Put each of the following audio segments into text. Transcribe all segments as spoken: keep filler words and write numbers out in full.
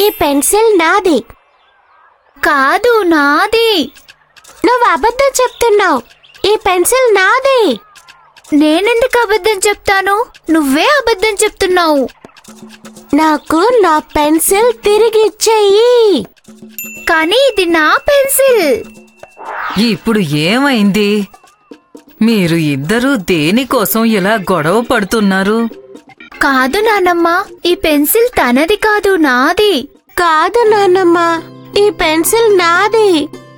Pencil నాది. కాదు, నాది. నువ్వు అబద్ధం చెప్తున్నావు. ఈ పెన్సిల్ నాది. నేనెందుకు అబద్ధం చెప్తాను? నువ్వే అబద్ధం చెప్తున్నావు. నాకు నా పెన్సిల్ తిరిగి ఇచ్చేయి. కానీ ఇది నా పెన్సిల్. ఇప్పుడు ఏమైంది? మీరు ఇద్దరూ దేనికోసం ఇలా గొడవ పడుతున్నారు? కాదు నానమ్మ, ఈ పెన్సిల్ తనది కాదు, నాది. కాదు నాన్నమ్మ, ఈ పెన్సిల్ నాది.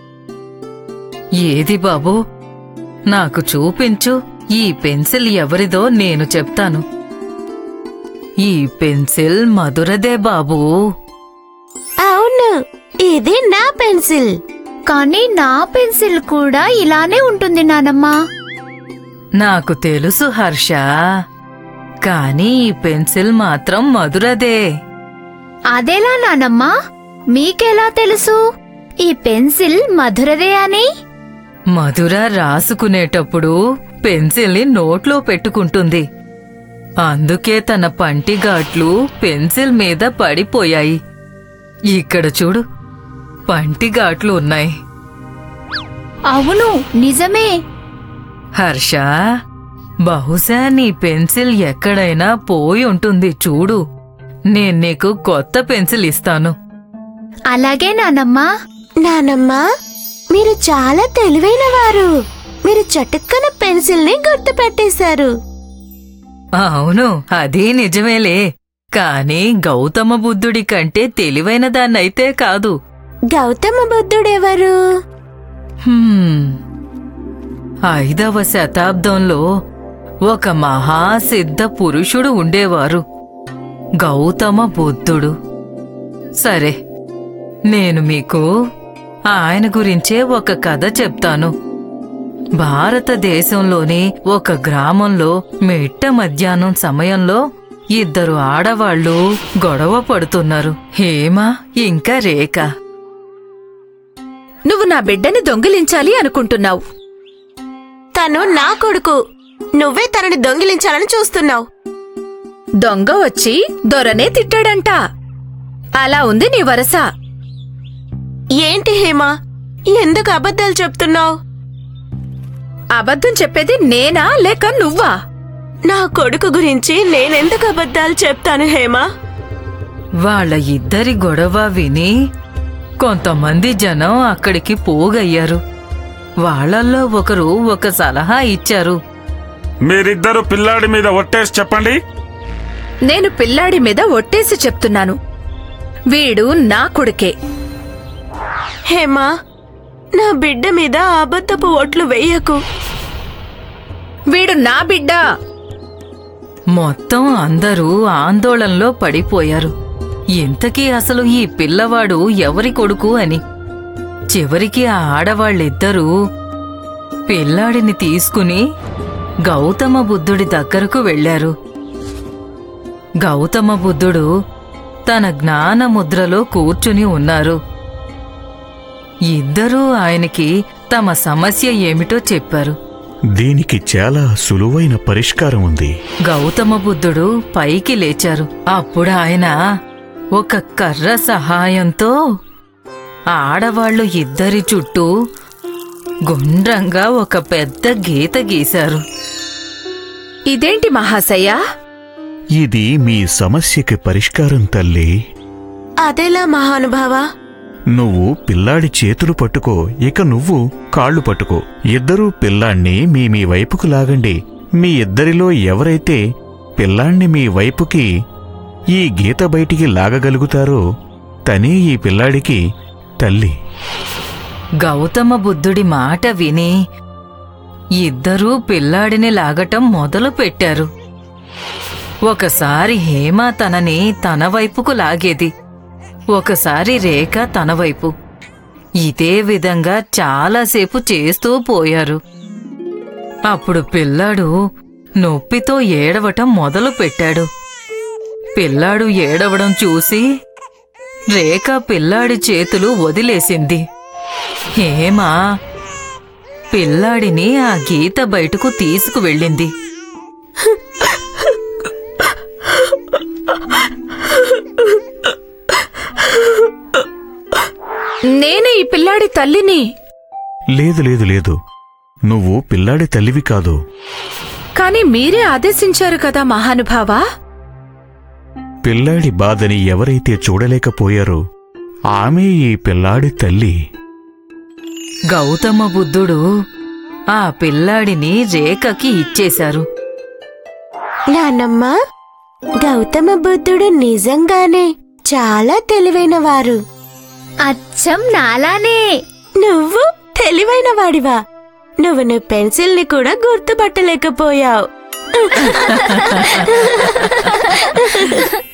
ఏది బాబూ? నాకు చూపించు. ఈ పెన్సిల్ ఎవరిదో నేను చెప్తాను. ఈ పెన్సిల్ మధురదే బాబూ. అవును, ఇది నా పెన్సిల్. కానీ నా పెన్సిల్ కూడా ఇలానే ఉంటుంది నానమ్మ. నాకు తెలుసు హర్ష, కానీ ఈ పెన్సిల్ మాత్రం మధురదే. అదెలా నానమ్మ? మీకెలా తెలుసు ఈ పెన్సిల్ మధురదే అని? మధుర రాసుకునేటప్పుడు పెన్సిల్ని నోట్లో పెట్టుకుంటుంది. అందుకే తన పంటిగాట్లు పెన్సిల్ మీద పడిపోయాయి. ఇక్కడ చూడు, పంటిగాట్లు ఉన్నాయి. అవును, నిజమే. హర్ష, బహుశా నీ పెన్సిల్ ఎక్కడైనా పోయి ఉంటుంది. చూడు, నేను నీకు కొత్త పెన్సిల్ ఇస్తాను. అలాగే నానమ్మ. నానమ్మ, మీరు చాలా తెలివైన వారు. మీరు చటుక్కన పెన్సిల్ ని గుర్తు పెట్టేశారు. అవును, అదీ నిజమేలే. కాని గౌతమ బుద్ధుడి కంటే తెలివైన దాన్నైతే కాదు. గౌతమ బుద్ధుడెవరు? హ్మ్, ఐదవ శతాబ్దంలో ఒక మహాసిద్ధ పురుషుడు ఉండేవారు, గౌతమ బుద్ధుడు. సరే, నేను మీకు ఆయన గురించే ఒక కథ చెప్తాను. భారతదేశంలోని ఒక గ్రామంలో మిట్ట మధ్యాహ్నం సమయంలో ఇద్దరు ఆడవాళ్లు గొడవ పడుతున్నారు, హేమ ఇంకా రేఖ. నువ్వు నా బిడ్డని దొంగిలించాలి అనుకుంటున్నావు. తను నా కొడుకు. నువ్వే తనని దొంగిలించాలని చూస్తున్నావు. దొంగ వచ్చి దొరనే తిట్టాడంట. అలా ఉంది నీ వరస. ఏంటి హేమ, ఎందుకు అబద్ధాలు చెప్తున్నావు? అబద్ధం చెప్పేది నేనా లేక నువ్వా? నా కొడుకు గురించి నేనెందుకు అబద్ధాలు చెప్తాను హేమ? వాళ్ళ ఇద్దరి గొడవ విని కొంతమంది జనం అక్కడికి పోగయ్యారు. వాళ్లల్లో ఒకరు ఒక సలహా ఇచ్చారు. మీరిద్దరు పిల్లాడి మీద ఒట్టేసి చెప్పండి. నేను పిల్లాడి మీద ఒట్టేసి చెప్తున్నాను, వీడు నా కొడుకే. హేమ, నా బిడ్డ మీద అబద్ధపు ఓట్లు వెయ్యకు. వీడు నా బిడ్డ. మొత్తం అందరూ ఆందోళనలో పడిపోయారు. ఇంతకీ అసలు ఈ పిల్లవాడు ఎవరి కొడుకు అని. చివరికి ఆ ఆడవాళ్ళిద్దరూ పిల్లాడిని తీసుకుని గౌతమ బుద్ధుడి దగ్గరకు వెళ్లారు. గౌతమ బుద్ధుడు తన జ్ఞానముద్రలో కూర్చుని ఉన్నారు. ఇద్దరూ ఆయనకి తమ సమస్య ఏమిటో చెప్పారు. దీనికి చాలా సులువైన పరిష్కారం ఉంది. గౌతమ బుద్ధుడు పైకి లేచారు. అప్పుడు ఆయన ఒక కర్ర సహాయంతో ఆడవాళ్లు ఇద్దరి చుట్టూ గుండ్రంగా ఒక పెద్ద గీత గీశారు. ఇదేంటి మహాశయ్యా? ఇది మీ సమస్యకి పరిష్కారం తల్లి. అదెలా మహానుభావా? నువ్వు పిల్లాడి చేతులు పట్టుకో, ఇక నువ్వు కాళ్ళు పట్టుకో. ఇద్దరూ పిల్లాణ్ణి మీ మీ వైపుకు లాగండి. మీ ఇద్దరిలో ఎవరైతే పిల్లాణ్ణి మీ వైపుకి ఈ గీత బయటికి లాగగలుగుతారో తనే ఈ పిల్లాడికి తల్లి. గౌతమ బుద్ధుడి మాట విని ఇద్దరూ పిల్లాడిని లాగటం మొదలు పెట్టారు. ఒకసారి హేమ తనని తన వైపుకు లాగేది, ఒకసారి రేఖ తన వైపు. ఇదే విధంగా చాలాసేపు చేస్తూ పోయారు. అప్పుడు పిల్లాడు నొప్పితో ఏడవటం మొదలు పెట్టాడు. పిల్లాడు ఏడవడం చూసి రేఖ పిల్లాడి చేతులు వదిలేసింది. హేమ పిల్లాడిని ఆ గీత బయటకు తీసుకువెళ్ళింది. నేనే ఈ పిల్లాడి తల్లిని. లేదు లేదు లేదు నువ్వు పిల్లాడి తల్లివి కాదు. కాని మీరే ఆదేశించారు కదా మహానుభావా. పిల్లాడి బాధని ఎవరైతే చూడలేకపోయారో ఆమె ఈ పిల్లాడి తల్లి. గౌతమ బుద్ధుడు ఆ పిల్లాడిని రేఖకి ఇచ్చేశారు. నానమ్మ, గౌతమ బుద్ధుడు నిజంగానే చాలా తెలివైనవారు. అచ్చం నాలానే. నువ్వు తెలివైన వాడివా? నువ్వు నీ పెన్సిల్ ని కూడా గుర్తుపట్టలేకపోయావు.